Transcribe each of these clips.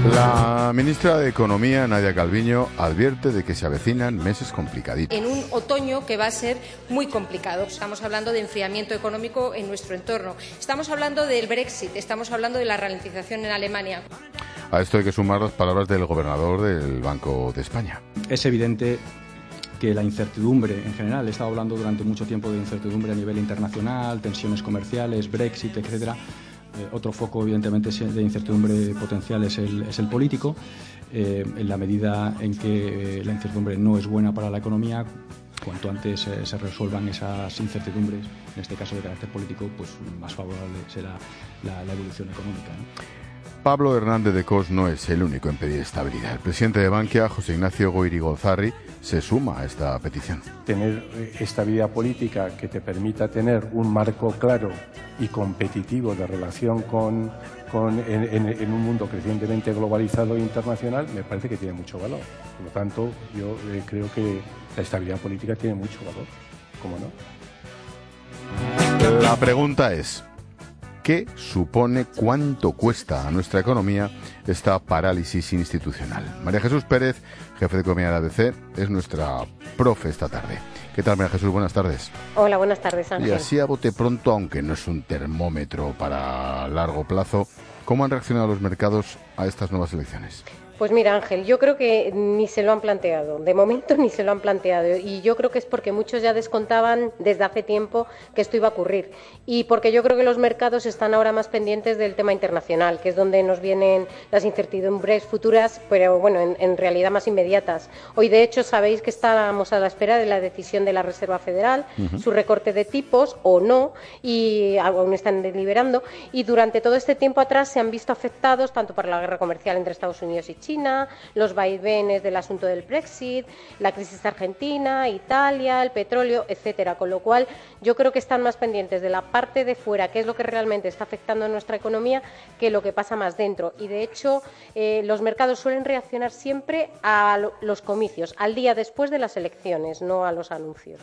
La ministra de Economía, Nadia Calviño, advierte de que se avecinan meses complicaditos. En un otoño que va a ser muy complicado. Estamos hablando de enfriamiento económico en nuestro entorno. Estamos hablando del Brexit, estamos hablando de la ralentización en Alemania. A esto hay que sumar las palabras del gobernador del Banco de España. Es evidente que la incertidumbre en general, he estado hablando durante mucho tiempo de incertidumbre a nivel internacional, tensiones comerciales, Brexit, etcétera. Otro foco, evidentemente, de incertidumbre potencial es el político. En la medida en que la incertidumbre no es buena para la economía, cuanto antes se resuelvan esas incertidumbres, en este caso de carácter político, pues más favorable será la evolución económica, ¿no? Pablo Hernández de Cos no es el único en pedir estabilidad. El presidente de Bankia, José Ignacio Goirigolzarri, se suma a esta petición. Tener estabilidad política que te permita tener un marco claro y competitivo de relación en un mundo crecientemente globalizado e internacional me parece que tiene mucho valor. Por lo tanto, yo creo que la estabilidad política tiene mucho valor. ¿Cómo no? La pregunta es: ¿qué supone, cuánto cuesta a nuestra economía esta parálisis institucional? María Jesús Pérez, jefe de economía de la ABC, es nuestra profe esta tarde. ¿Qué tal, María Jesús? Buenas tardes. Hola, buenas tardes, Ángel. Y así a bote pronto, aunque no es un termómetro para largo plazo, ¿cómo han reaccionado los mercados a estas nuevas elecciones? Pues mira, Ángel, yo creo que ni se lo han planteado, de momento ni se lo han planteado, y yo creo que es porque muchos ya descontaban desde hace tiempo que esto iba a ocurrir, y porque yo creo que los mercados están ahora más pendientes del tema internacional, que es donde nos vienen las incertidumbres futuras, pero bueno, en realidad más inmediatas. Hoy, de hecho, sabéis que estábamos a la espera de la decisión de la Reserva Federal, su recorte de tipos o no, y aún están deliberando, y durante todo este tiempo atrás se han visto afectados tanto por la guerra comercial entre Estados Unidos y China, los vaivenes del asunto del Brexit, la crisis argentina, Italia, el petróleo, etcétera. Con lo cual, yo creo que están más pendientes de la parte de fuera, que es lo que realmente está afectando a nuestra economía, que lo que pasa más dentro. Y, de hecho, los mercados suelen reaccionar siempre a los comicios, al día después de las elecciones, no a los anuncios.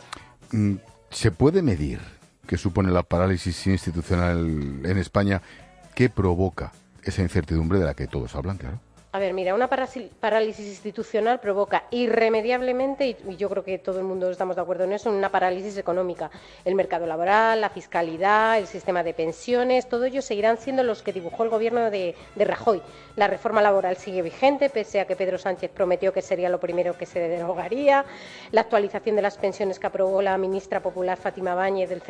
¿Se puede medir qué supone la parálisis institucional en España? ¿Qué provoca esa incertidumbre de la que todos hablan, claro? A ver, mira, una parálisis institucional provoca irremediablemente, y yo creo que todo el mundo estamos de acuerdo en eso, una parálisis económica. El mercado laboral, la fiscalidad, el sistema de pensiones, todo ello seguirán siendo los que dibujó el gobierno de Rajoy. La reforma laboral sigue vigente, pese a que Pedro Sánchez prometió que sería lo primero que se derogaría. La actualización de las pensiones que aprobó la ministra popular Fátima Báñez del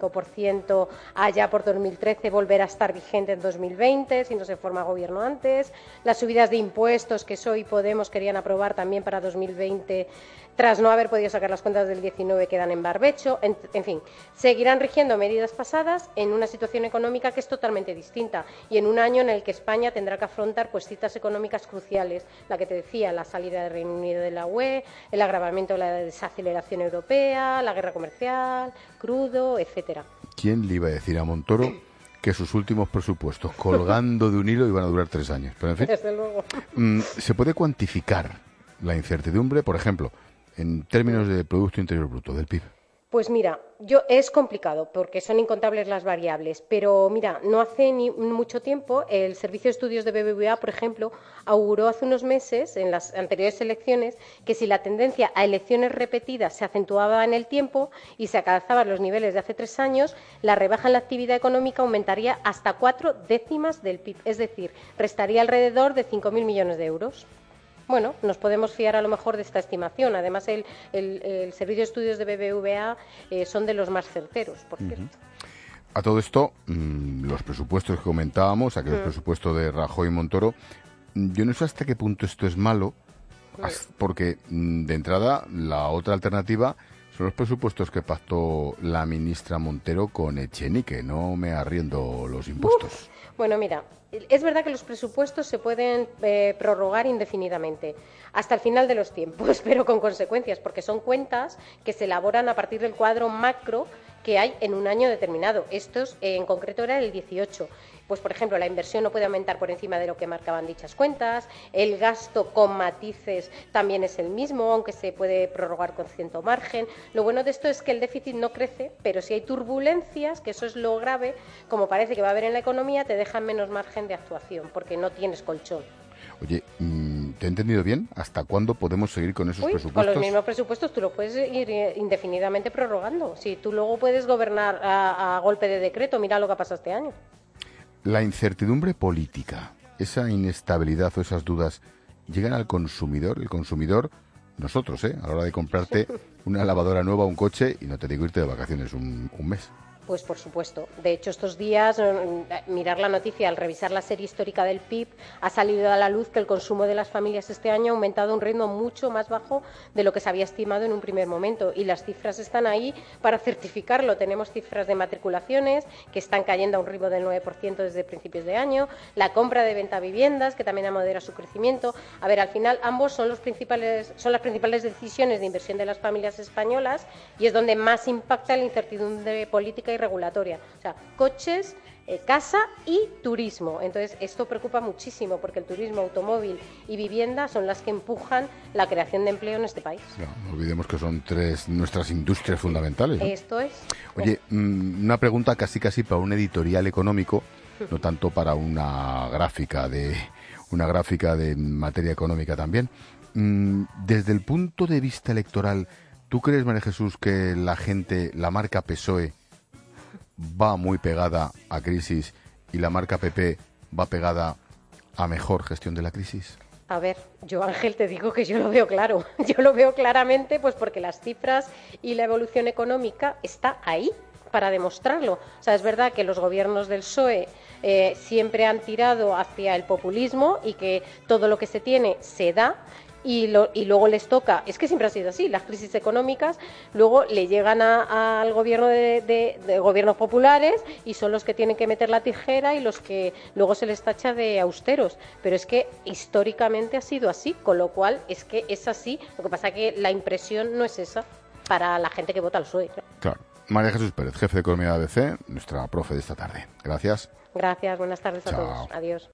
0,25% allá por 2013 volverá a estar vigente en 2020, si no se forma gobierno antes. Las subidas de impuestos que PSOE y Podemos querían aprobar también para 2020, tras no haber podido sacar las cuentas del 19, quedan en barbecho. En fin, seguirán rigiendo medidas pasadas en una situación económica que es totalmente distinta y en un año en el que España tendrá que afrontar pues citas económicas cruciales, la que te decía, la salida del Reino Unido de la UE, el agravamiento de la desaceleración europea, la guerra comercial, crudo, etcétera. ¿Quién le iba a decir a Montoro que sus últimos presupuestos, colgando de un hilo, iban a durar 3 años? Pero, en fin, desde luego. ¿Se puede cuantificar la incertidumbre, por ejemplo, en términos de Producto Interior Bruto, del PIB? Pues mira, es complicado porque son incontables las variables, pero mira, no hace ni mucho tiempo el Servicio de Estudios de BBVA, por ejemplo, auguró hace unos meses, en las anteriores elecciones, que si la tendencia a elecciones repetidas se acentuaba en el tiempo y se alcanzaban los niveles de hace 3 años, la rebaja en la actividad económica aumentaría hasta 4 décimas del PIB, es decir, restaría alrededor de 5.000 millones de euros. Bueno, nos podemos fiar a lo mejor de esta estimación. Además, el Servicio de Estudios de BBVA son de los más certeros, por cierto. A todo esto, los presupuestos que comentábamos, aquellos presupuestos de Rajoy y Montoro, yo no sé hasta qué punto esto es malo, porque de entrada la otra alternativa son los presupuestos que pactó la ministra Montero con Echenique, no me arriendo los impuestos. Bueno, mira, es verdad que los presupuestos se pueden prorrogar indefinidamente, hasta el final de los tiempos, pero con consecuencias, porque son cuentas que se elaboran a partir del cuadro macro que hay en un año determinado. Estos, en concreto, era el 18. Pues, por ejemplo, la inversión no puede aumentar por encima de lo que marcaban dichas cuentas, el gasto con matices también es el mismo, aunque se puede prorrogar con cierto margen. Lo bueno de esto es que el déficit no crece, pero si hay turbulencias, que eso es lo grave, como parece que va a haber en la economía, te dejan menos margen de actuación, porque no tienes colchón. Oye, ¿te he entendido bien? ¿Hasta cuándo podemos seguir con esos presupuestos? Con los mismos presupuestos tú lo puedes ir indefinidamente prorrogando. Si tú luego puedes gobernar a golpe de decreto, mira lo que ha pasado este año. La incertidumbre política, esa inestabilidad o esas dudas, ¿llegan al consumidor? El consumidor, nosotros, a la hora de comprarte una lavadora nueva, un coche, y no te digo irte de vacaciones un mes. Pues por supuesto. De hecho, estos días, mirar la noticia, al revisar la serie histórica del PIB, ha salido a la luz que el consumo de las familias este año ha aumentado a un ritmo mucho más bajo de lo que se había estimado en un primer momento. Y las cifras están ahí para certificarlo. Tenemos cifras de matriculaciones que están cayendo a un ritmo del 9% desde principios de año, la compra de venta viviendas, que también ha moderado su crecimiento. A ver, al final ambos son las principales decisiones de inversión de las familias españolas y es donde más impacta la incertidumbre política y regulatoria, o sea, coches, casa y turismo. Entonces, esto preocupa muchísimo porque el turismo, automóvil y vivienda son las que empujan la creación de empleo en este país. No olvidemos que son tres nuestras industrias fundamentales, ¿no? Esto es. Oye, una pregunta casi para un editorial económico, no tanto para una gráfica de materia económica también. Desde el punto de vista electoral, ¿tú crees, María Jesús, que la gente, la marca PSOE va muy pegada a crisis y la marca PP va pegada a mejor gestión de la crisis? A ver, yo, Ángel, te digo que yo lo veo claro. Yo lo veo claramente pues porque las cifras y la evolución económica está ahí para demostrarlo. O sea, es verdad que los gobiernos del PSOE siempre han tirado hacia el populismo y que todo lo que se tiene se da. Y luego les toca, es que siempre ha sido así, las crisis económicas luego le llegan al gobierno de gobiernos populares y son los que tienen que meter la tijera y los que luego se les tacha de austeros, pero es que históricamente ha sido así, con lo cual es que es así, lo que pasa es que la impresión no es esa para la gente que vota al PSOE. Claro. María Jesús Pérez, jefe de Economía de ABC, nuestra profe de esta tarde. Gracias. Gracias, buenas tardes a Chao. todos. Adiós.